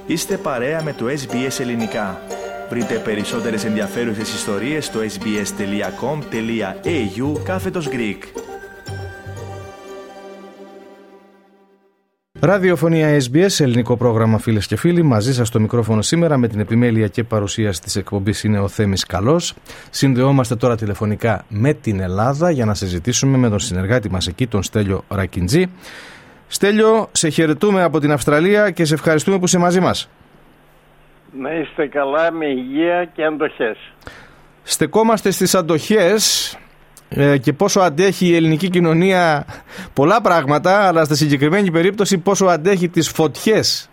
Είστε παρέα με το SBS Ελληνικά. Βρείτε περισσότερες ενδιαφέρουσες ιστορίες στο sbs.com.au/Greek. Ραδιοφωνία SBS, ελληνικό πρόγραμμα, φίλες και φίλοι. Μαζί σας στο μικρόφωνο σήμερα με την επιμέλεια και παρουσίαση της εκπομπής είναι ο Θέμης Καλός. Συνδεόμαστε τώρα τηλεφωνικά με την Ελλάδα για να συζητήσουμε με τον συνεργάτη μας εκεί, τον Στέλιο Ρακιντζή. Στέλιο, σε χαιρετούμε από την Αυστραλία και σε ευχαριστούμε που είσαι μαζί μας. Να είστε καλά, με υγεία και αντοχές. Στεκόμαστε στις αντοχές και πόσο αντέχει η ελληνική κοινωνία πολλά πράγματα, αλλά στη συγκεκριμένη περίπτωση πόσο αντέχει τις φωτιές.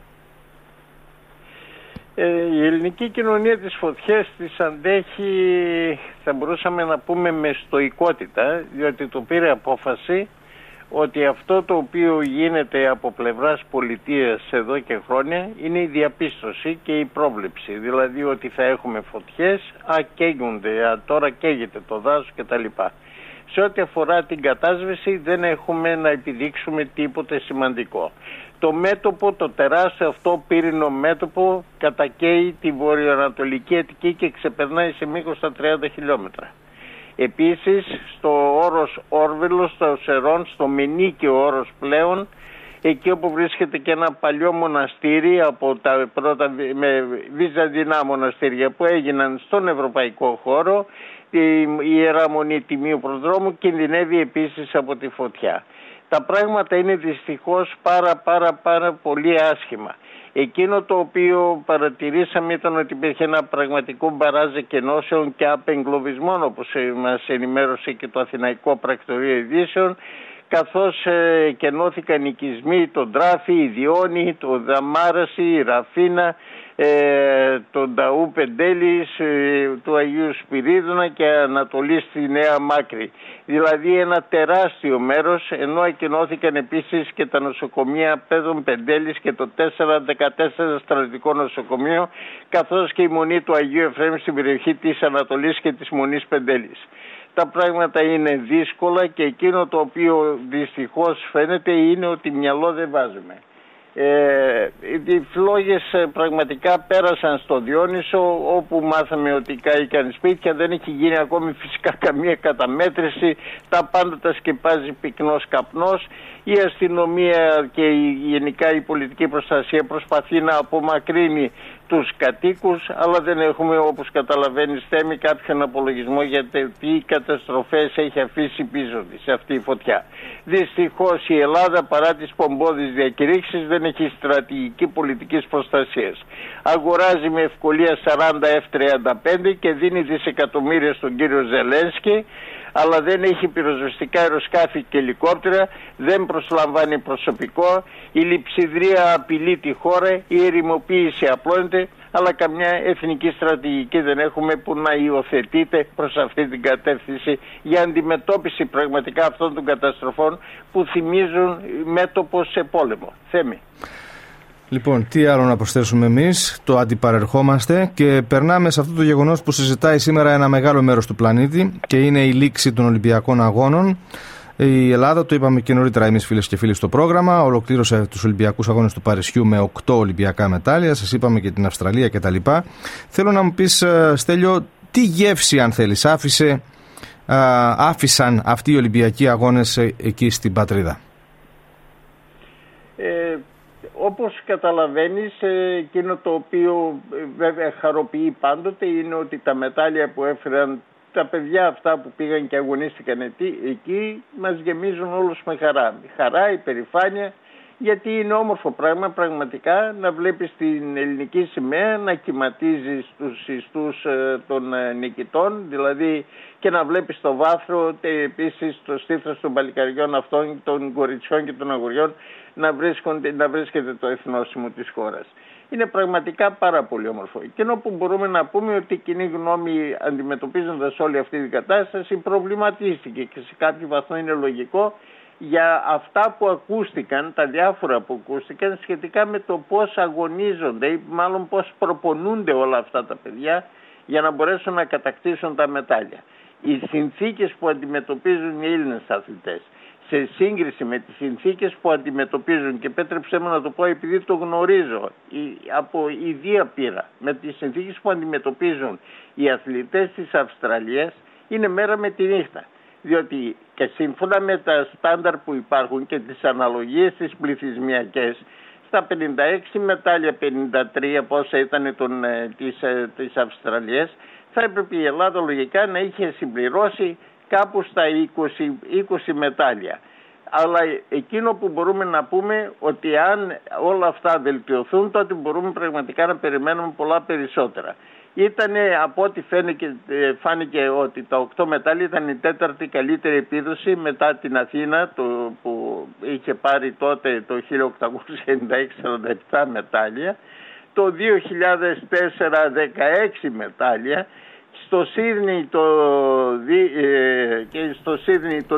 Η ελληνική κοινωνία τις φωτιές τις αντέχει, θα μπορούσαμε να πούμε, με στοικότητα, διότι το πήρε απόφαση ότι αυτό το οποίο γίνεται από πλευράς πολιτείας εδώ και χρόνια είναι η διαπίστωση και η πρόβλεψη. Δηλαδή ότι θα έχουμε φωτιές, καίγονται, τώρα καίγεται το δάσος κτλ. Σε ό,τι αφορά την κατάσβεση δεν έχουμε να επιδείξουμε τίποτε σημαντικό. Το μέτωπο, το τεράστιο αυτό πύρινο μέτωπο κατακαίει τη βορειοανατολική Αττική και ξεπερνάει σε μήκος τα 30 χιλιόμετρα. Επίσης στο όρος Όρβελο, στο Οσερών, στο Μενίκιο όρος πλέον, εκεί όπου βρίσκεται και ένα παλιό μοναστήρι από τα πρώτα με βυζαντινά μοναστήρια που έγιναν στον ευρωπαϊκό χώρο, η Ιερά Μονή Τιμίου Προδρόμου κινδυνεύει επίσης από τη φωτιά. Τα πράγματα είναι δυστυχώς πάρα πολύ άσχημα. Εκείνο το οποίο παρατηρήσαμε ήταν ότι υπήρχε ένα πραγματικό μπαράζ εκενώσεων και απεγκλωβισμών, όπως μας ενημέρωσε και το Αθηναϊκό Πρακτορείο Ειδήσεων, καθώς εκενώθηκαν οικισμοί, τον Τράφη, η Διόνη, το Δαμάραση, η Ραφίνα, τον Ταού Πεντέλης, του Αγίου Σπυρίδωνα και Ανατολή στη Νέα Μάκρη. Δηλαδή ένα τεράστιο μέρος, ενώ εκενώθηκαν επίσης και τα νοσοκομεία Πέδων Πεντέλης και το 414 στρατιωτικό νοσοκομείο, καθώς και η Μονή του Αγίου Εφραίμ στην περιοχή της Ανατολής και της Μονής Πεντέλης. Τα πράγματα είναι δύσκολα και εκείνο το οποίο δυστυχώς φαίνεται είναι ότι μυαλό δεν βάζουμε. Οι φλόγες πραγματικά πέρασαν στο Διόνυσο, όπου μάθαμε ότι κάηκαν σπίτια, δεν έχει γίνει ακόμη φυσικά καμία καταμέτρηση, τα πάντα τα σκεπάζει πυκνός καπνός. Η αστυνομία και γενικά η πολιτική προστασία προσπαθεί να απομακρύνει τους κατοίκους, αλλά δεν έχουμε, όπως καταλαβαίνεις Θέμη, κάποιον απολογισμό για τι καταστροφές έχει αφήσει πίσω της αυτή η φωτιά. Δυστυχώς η Ελλάδα, παρά τις πομπώδεις διακηρύξεις, δεν έχει στρατηγική πολιτικής προστασίας. Αγοράζει με ευκολία 40 F-35 και δίνει δισεκατομμύρια στον κύριο Ζελένσκι, αλλά δεν έχει πυροσβεστικά αεροσκάφη και ελικόπτερα, δεν προσλαμβάνει προσωπικό, η λειψιδρία απειλεί τη χώρα, η ερημοποίηση απλώνεται, αλλά καμιά εθνική στρατηγική δεν έχουμε που να υιοθετείται προς αυτή την κατεύθυνση για αντιμετώπιση πραγματικά αυτών των καταστροφών που θυμίζουν μέτωπο σε πόλεμο. Θέμη. Λοιπόν, τι άλλο να προσθέσουμε εμείς, το αντιπαρερχόμαστε και περνάμε σε αυτό το γεγονός που συζητάει σήμερα ένα μεγάλο μέρος του πλανήτη και είναι η λήξη των Ολυμπιακών Αγώνων. Η Ελλάδα, το είπαμε και νωρίτερα εμείς φίλες και φίλοι στο πρόγραμμα, ολοκλήρωσε τους Ολυμπιακούς Αγώνες του Παρισιού με 8 Ολυμπιακά μετάλλια, σας είπαμε και την Αυστραλία κτλ. Θέλω να μου πεις, Στέλιο, τι γεύση, αν θέλεις, άφησαν αυτοί οι Ολυμπιακοί Αγώνες εκεί στην πατρίδα? Όπως καταλαβαίνεις, εκείνο το οποίο βέβαια χαροποιεί πάντοτε είναι ότι τα μετάλλια που έφεραν τα παιδιά αυτά που πήγαν και αγωνίστηκαν εκεί μας γεμίζουν όλους με χαρά. Χαρά, υπερηφάνεια, γιατί είναι όμορφο πράγμα πραγματικά να βλέπεις την ελληνική σημαία να κυματίζει στους ιστούς των νικητών, δηλαδή και να βλέπεις το βάθρο, επίσης το στήθος των παλικαριών αυτών, των κοριτσιών και των αγοριών να βρίσκεται το εθνόσημο της χώρας. Είναι πραγματικά πάρα πολύ όμορφο. Εκείνο που μπορούμε να πούμε ότι η κοινή γνώμη, αντιμετωπίζοντας όλη αυτή την κατάσταση, προβληματίστηκε και σε κάποιο βαθμό είναι λογικό για αυτά που ακούστηκαν, τα διάφορα που ακούστηκαν σχετικά με το πώς αγωνίζονται ή μάλλον πώς προπονούνται όλα αυτά τα παιδιά για να μπορέσουν να κατακτήσουν τα μετάλλια. Οι συνθήκες που αντιμετωπίζουν οι Έλληνες αθλητές σε σύγκριση με τις συνθήκες που αντιμετωπίζουν, και επέτρεψέ μου να το πω επειδή το γνωρίζω από ιδία πείρα, με τις συνθήκες που αντιμετωπίζουν οι αθλητές της Αυστραλίας, είναι μέρα με τη νύχτα. Διότι και σύμφωνα με τα στάνταρ που υπάρχουν και τις αναλογίες τις πληθυσμιακές, στα 56 μετάλλια, 53 πόσα ήταν της Αυστραλίας, θα έπρεπε η Ελλάδα λογικά να είχε συμπληρώσει κάπου στα 20 μετάλλια. Αλλά εκείνο που μπορούμε να πούμε, ότι αν όλα αυτά βελτιωθούν, τότε μπορούμε πραγματικά να περιμένουμε πολλά περισσότερα. Ήτανε, από ό,τι φάνηκε ότι τα 8 μετάλλια ήταν η 4η καλύτερη επίδοση μετά την Αθήνα, που είχε πάρει τότε το 1896 47 μετάλλια, το 2004 16 μετάλλια, στο Σίδνεϊ το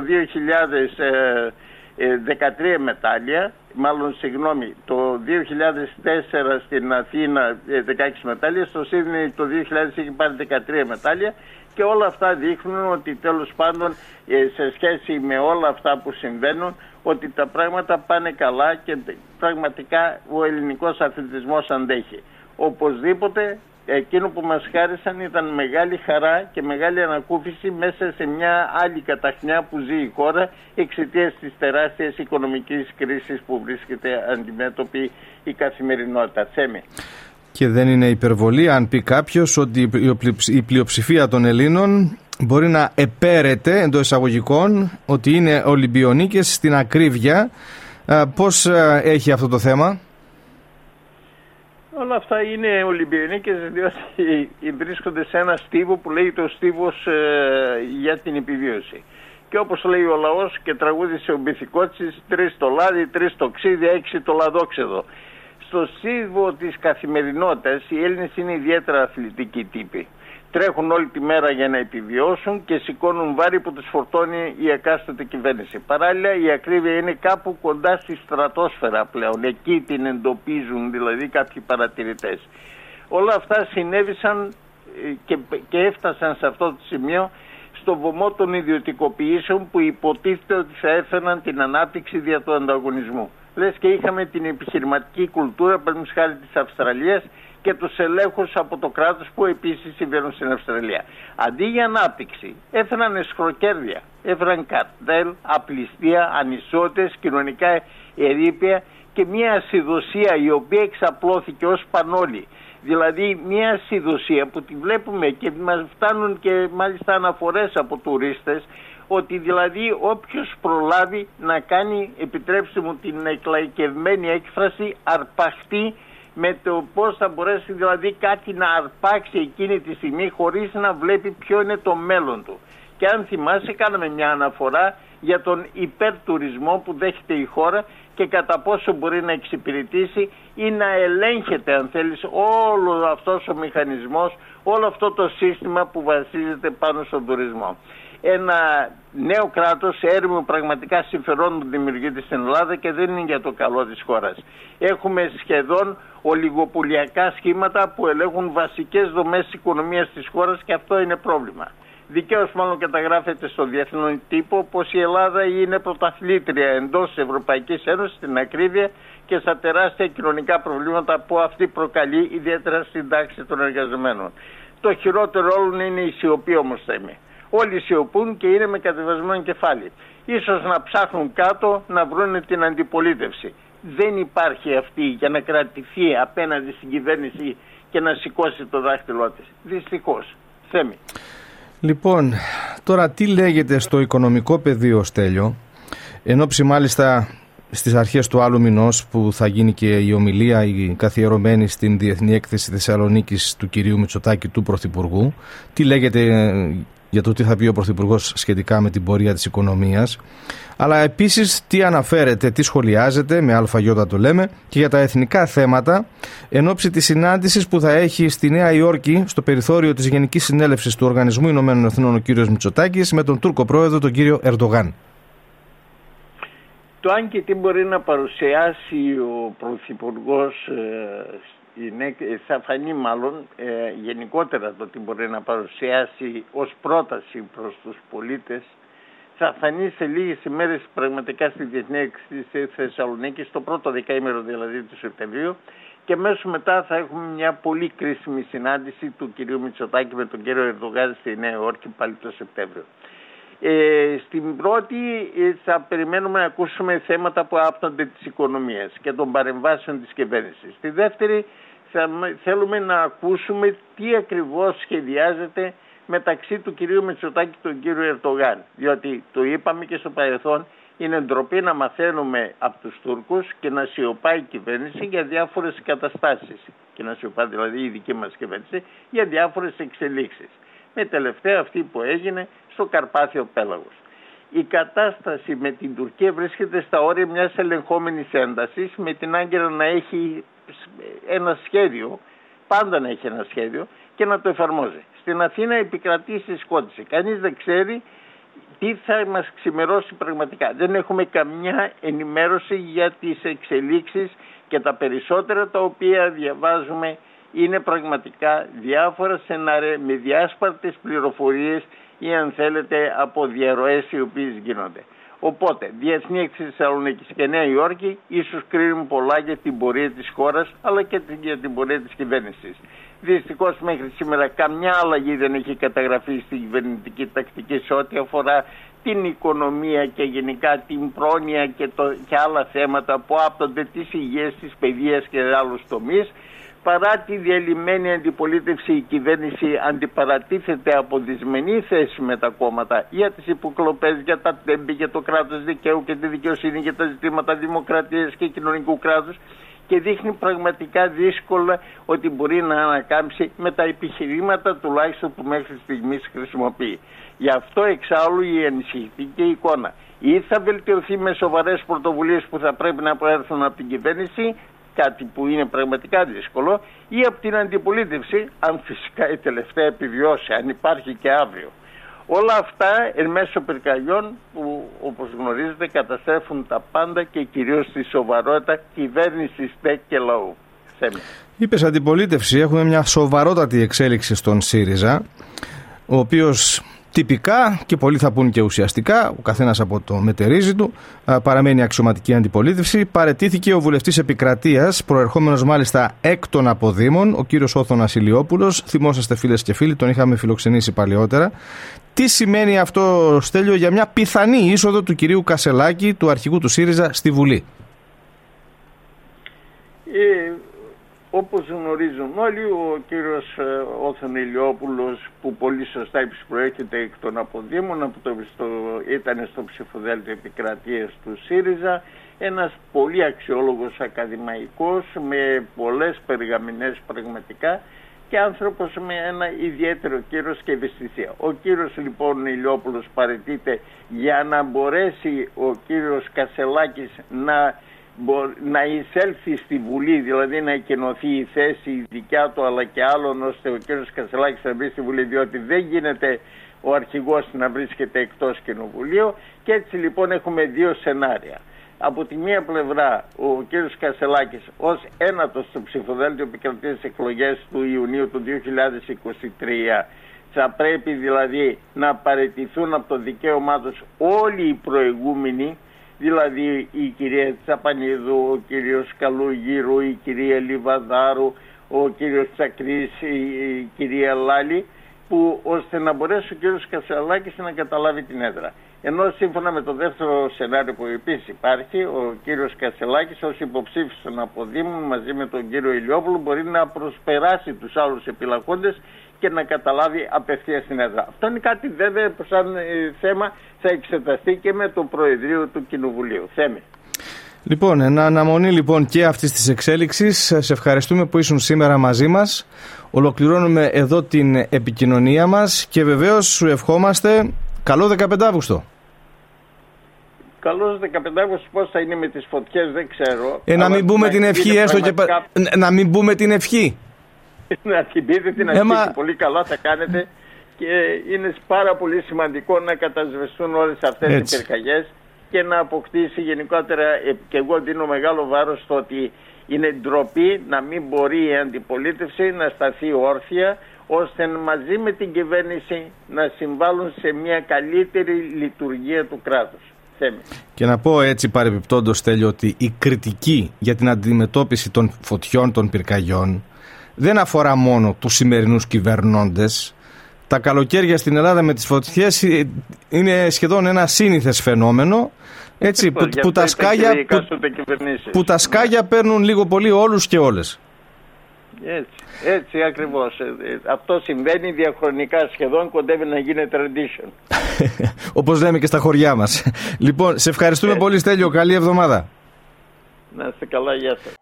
2013 μετάλλια, το 2004 στην Αθήνα 16 μετάλλια, στο Σίδνεϊ το 2000 είχε πάρει 13 μετάλλια, και όλα αυτά δείχνουν ότι τέλος πάντων σε σχέση με όλα αυτά που συμβαίνουν, ότι τα πράγματα πάνε καλά και πραγματικά ο ελληνικός αθλητισμός αντέχει. Οπωσδήποτε εκείνο που μας χάρισαν ήταν μεγάλη χαρά και μεγάλη ανακούφιση μέσα σε μια άλλη καταχνιά που ζει η χώρα εξαιτίας της τεράστιας οικονομικής κρίσης που βρίσκεται αντιμέτωπη η καθημερινότητα. Θέμη. Και δεν είναι υπερβολή αν πει κάποιος ότι η πλειοψηφία των Ελλήνων μπορεί να επέρεται, εντός εισαγωγικών, ότι είναι Ολυμπιονίκες στην ακρίβεια. Πώς έχει αυτό το θέμα? Όλα αυτά είναι Ολυμπιονίκες, διότι βρίσκονται σε ένα στίβο που λέει το στίβος για την επιβίωση. Και όπως λέει ο λαός και τραγούδισε ο Μπιθικότσης, 3 το λάδι, 3 το ξύδι, 6 το λαδόξεδο. Στο στίβο της καθημερινότητας οι Έλληνες είναι ιδιαίτερα αθλητικοί τύποι. Τρέχουν όλη τη μέρα για να επιβιώσουν και σηκώνουν βάρη που τους φορτώνει η εκάστοτε κυβέρνηση. Παράλληλα, η ακρίβεια είναι κάπου κοντά στη στρατόσφαιρα πλέον. Εκεί την εντοπίζουν δηλαδή κάποιοι παρατηρητές. Όλα αυτά συνέβησαν και έφτασαν σε αυτό το σημείο στο βωμό των ιδιωτικοποιήσεων που υποτίθεται ότι θα έφεραν την ανάπτυξη δια του ανταγωνισμού. Λες και είχαμε την επιχειρηματική κουλτούρα, παραδείγματος χάρη της Αυστραλίας, και τους ελέγχους από το κράτος που επίσης συμβαίνουν στην Αυστραλία. Αντί για ανάπτυξη, έφεραν εσχροκέρδεια, έφεραν καρτέλ, απληστία, ανισότητες, κοινωνικά ερείπια και μια ασυδοσία η οποία εξαπλώθηκε ως πανόλη. Δηλαδή μια ασυδοσία που τη βλέπουμε και μας φτάνουν και μάλιστα αναφορές από τουρίστες, ότι δηλαδή όποιος προλάβει να κάνει, επιτρέψτε μου την εκλαϊκευμένη έκφραση, αρπαχτεί με το πώς θα μπορέσει δηλαδή κάτι να αρπάξει εκείνη τη στιγμή χωρίς να βλέπει ποιο είναι το μέλλον του. Και αν θυμάσαι, κάναμε μια αναφορά για τον υπερτουρισμό που δέχεται η χώρα και κατά πόσο μπορεί να εξυπηρετήσει ή να ελέγχεται, αν θέλεις, όλο αυτός ο μηχανισμός, όλο αυτό το σύστημα που βασίζεται πάνω στον τουρισμό. Ένα νέο κράτος έρημο πραγματικά συμφερόντων δημιουργείται στην Ελλάδα και δεν είναι για το καλό της χώρας. Έχουμε σχεδόν ολιγοπολιακά σχήματα που ελέγχουν βασικές δομές της οικονομίας της χώρας και αυτό είναι πρόβλημα. Δικαίως μάλλον καταγράφεται στο διεθνή τύπο πως η Ελλάδα είναι πρωταθλήτρια εντός της Ευρωπαϊκής Ένωσης στην ακρίβεια και στα τεράστια κοινωνικά προβλήματα που αυτή προκαλεί, ιδιαίτερα στην τάξη των εργαζομένων. Το χειρότερο όλων είναι η σιωπή όμως, Θέμη. Όλοι σιωπούν και είναι με κατεβασμένο κεφάλι. Ίσως να ψάχνουν κάτω να βρουν την αντιπολίτευση. Δεν υπάρχει αυτή για να κρατηθεί απέναντι στην κυβέρνηση και να σηκώσει το δάχτυλό της. Δυστυχώς. Θέμη. Λοιπόν, τώρα τι λέγεται στο οικονομικό πεδίο, Στέλιο, ενόψει μάλιστα στις αρχές του άλλου μηνός που θα γίνει και η ομιλία η καθιερωμένη στην Διεθνή Έκθεση Θεσσαλονίκης του κυρίου Μητσοτάκη, του Πρωθυπουργού. Τι λέγεται για το τι θα πει ο Πρωθυπουργός σχετικά με την πορεία της οικονομίας, αλλά επίσης τι αναφέρεται, τι σχολιάζεται, με αλφαγιώτα το λέμε, και για τα εθνικά θέματα εν ώψη της συνάντησης που θα έχει στη Νέα Υόρκη στο περιθώριο της Γενικής Συνέλευσης του Οργανισμού Ηνωμένων Εθνών ο κύριος Μητσοτάκης με τον Τούρκο πρόεδρο τον κύριο Ερντογάν. Το αν και τι μπορεί να παρουσιάσει ο Πρωθυπουργός θα φανεί μάλλον γενικότερα το τι μπορεί να παρουσιάσει ως πρόταση προς τους πολίτες θα φανεί σε λίγες ημέρες πραγματικά στη Διεθνή Έκθεση στη Θεσσαλονίκη, στο πρώτο δεκαήμερο δηλαδή του Σεπτεμβρίου, και μέσω μετά θα έχουμε μια πολύ κρίσιμη συνάντηση του κυρίου Μητσοτάκη με τον κύριο Ερντογάν στη Νέα Υόρκη πάλι το Σεπτέμβριο. Στην πρώτη θα περιμένουμε να ακούσουμε θέματα που άπτονται της οικονομίας και των παρεμβάσεων της κυβέρνησης. Στη δεύτερη θέλουμε να ακούσουμε τι ακριβώς σχεδιάζεται μεταξύ του κυρίου Μητσοτάκη και του κύριου Ερντογάν. Διότι το είπαμε και στο παρελθόν, είναι ντροπή να μαθαίνουμε από τους Τούρκους και να σιωπάει η κυβέρνηση για διάφορες καταστάσεις. Και να σιωπάει δηλαδή η δική μας κυβέρνηση για διάφορες εξελίξεις. Με τελευταία αυτή που έγινε στο Καρπάθιο Πέλαγος. Η κατάσταση με την Τουρκία βρίσκεται στα όρια μιας ελεγχόμενης έντασης, με την Άγκυρα να έχει ένα σχέδιο, πάντα να έχει ένα σχέδιο και να το εφαρμόζει. Στην Αθήνα επικρατεί συσκότηση. Κανείς δεν ξέρει τι θα μας ξημερώσει πραγματικά. Δεν έχουμε καμιά ενημέρωση για τις εξελίξεις και τα περισσότερα τα οποία διαβάζουμε είναι πραγματικά διάφορα σενάρια με διάσπαρτες πληροφορίες ή αν θέλετε από διαρροές οι οποίες γίνονται. Οπότε, Διεθνή Έκθεση Θεσσαλονίκης και Νέα Υόρκη ίσως κρίνουν πολλά για την πορεία της χώρας αλλά και για την πορεία της κυβέρνησης. Δυστυχώς μέχρι σήμερα καμιά αλλαγή δεν έχει καταγραφεί στην κυβερνητική τακτική σε ό,τι αφορά την οικονομία και γενικά την πρόνοια και άλλα θέματα που άπτονται της υγείας, της παιδείας και άλλους τομείς. Παρά τη διαλυμένη αντιπολίτευση, η κυβέρνηση αντιπαρατίθεται από δυσμενή θέση με τα κόμματα για τις υποκλοπές, για τα τέμπη, για το κράτος δικαίου και τη δικαιοσύνη, για τα ζητήματα δημοκρατίας και κοινωνικού κράτους και δείχνει πραγματικά δύσκολα ότι μπορεί να ανακάμψει με τα επιχειρήματα τουλάχιστον που μέχρι στιγμής χρησιμοποιεί. Γι' αυτό εξάλλου η ανησυχητική εικόνα ή θα βελτιωθεί με σοβαρές πρωτοβουλίες που θα πρέπει να προέρθουν από την κυβέρνηση, κάτι που είναι πραγματικά δύσκολο, ή από την αντιπολίτευση, αν φυσικά η τελευταία επιβιώσει, αν υπάρχει και αύριο. Όλα αυτά εν μέσω πυρκαγιών που όπως γνωρίζετε καταστρέφουν τα πάντα και κυρίως τη σοβαρότητα κυβέρνησης και λαού. Είπες αντιπολίτευση, έχουμε μια σοβαρότατη εξέλιξη στον ΣΥΡΙΖΑ, ο οποίος τυπικά και πολλοί θα πούν και ουσιαστικά, ο καθένας από το μετερίζει του, παραμένει αξιωματική αντιπολίτευση. Παραιτήθηκε ο βουλευτής Επικρατείας, προερχόμενος μάλιστα εκ των αποδήμων, ο κύριος Όθωνας Ηλιόπουλος. Θυμόσαστε φίλες και φίλοι, τον είχαμε φιλοξενήσει παλιότερα. Τι σημαίνει αυτό, Στέλιο, για μια πιθανή είσοδο του κυρίου Κασελάκη, του αρχηγού του ΣΥΡΙΖΑ, στη Βουλή? Όπως γνωρίζουν όλοι, ο κύριος Όθων Ηλιόπουλος, που πολύ σωστά προέρχεται εκ των αποδήμων, ήταν στο ψηφοδέλτιο Επικρατείας του ΣΥΡΙΖΑ, ένας πολύ αξιόλογος ακαδημαϊκός με πολλές περγαμηνές πραγματικά και άνθρωπος με ένα ιδιαίτερο κύρος και ευαισθησία. Ο κύριος λοιπόν Ηλιόπουλος παραιτείται για να μπορέσει ο κύριος Κασελάκης να εισέλθει στη Βουλή, δηλαδή να εκενωθεί η θέση η δικιά του αλλά και άλλων, ώστε ο κύριος Κασελάκης να μπει στη Βουλή, διότι δεν γίνεται ο αρχηγός να βρίσκεται εκτός κοινοβουλίου. Και έτσι λοιπόν έχουμε δύο σενάρια. Από τη μία πλευρά ο κύριος Κασελάκης ως ένατος στο ψηφοδέλτιο Επικρατείας εκλογές του Ιουνίου του 2023 θα πρέπει δηλαδή να παραιτηθούν από το δικαίωμά τους όλοι οι προηγούμενοι, δηλαδή η κυρία Τσαπανίδου, ο κύριος Καλογύρου, η κυρία Λιβαδάρου, ο κύριος Τσακρής, η κυρία Λάλη, που ώστε να μπορέσει ο κύριος Κασελάκης να καταλάβει την έδρα. Ενώ σύμφωνα με το δεύτερο σενάριο που επίσης υπάρχει, ο κύριος Κασελάκης ως υποψήφιος των αποδήμων μαζί με τον κύριο Ηλιόπουλο μπορεί να προσπεράσει τους άλλους επιλαχόντες και να καταλάβει απευθείας την έδρα. Αυτό είναι κάτι βέβαια που σαν θέμα θα εξεταστεί και με το Προεδρείο του Κοινοβουλίου. Θέμη. Λοιπόν, εν αναμονή λοιπόν και αυτής της εξέλιξης, σε ευχαριστούμε που ήσουν σήμερα μαζί μας. Ολοκληρώνουμε εδώ την επικοινωνία μας και βεβαίως σου ευχόμαστε καλό 15 Αύγουστο. Καλώς 15 Αύγουστο, πώς θα είναι με τις φωτιές δεν ξέρω. Να μην πούμε την ευχή έστω πραγματικά... και... Να μην πούμε την ευχή. Να την πείτε την αρχή, πολύ καλά θα κάνετε και είναι πάρα πολύ σημαντικό να κατασβεστούν όλες αυτές οι πυρκαγιές και να αποκτήσει γενικότερα, και εγώ δίνω μεγάλο βάρος στο ότι είναι ντροπή να μην μπορεί η αντιπολίτευση να σταθεί όρθια, ώστε μαζί με την κυβέρνηση να συμβάλλουν σε μια καλύτερη λειτουργία του κράτους. Και να πω έτσι παρεμπιπτόντως, Στέλιο, ότι η κριτική για την αντιμετώπιση των φωτιών των πυρκαγιών δεν αφορά μόνο τους σημερινούς κυβερνώντες. Τα καλοκαίρια στην Ελλάδα με τις φωτιές είναι σχεδόν ένα σύνηθες φαινόμενο, έτσι, που τα σκάγια παίρνουν λίγο πολύ όλους και όλες. Έτσι ακριβώς. Αυτό συμβαίνει διαχρονικά, σχεδόν κοντεύει να γίνει tradition. Όπως λέμε και στα χωριά μας. Λοιπόν, σε ευχαριστούμε πολύ, Στέλιο. Καλή εβδομάδα. Να είστε καλά, γεια σας.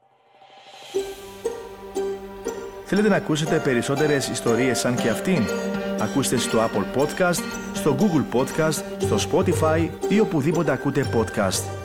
Θέλετε να ακούσετε περισσότερες ιστορίες σαν και αυτήν? Ακούστε στο Apple Podcast, στο Google Podcast, στο Spotify ή οπουδήποτε ακούτε podcast.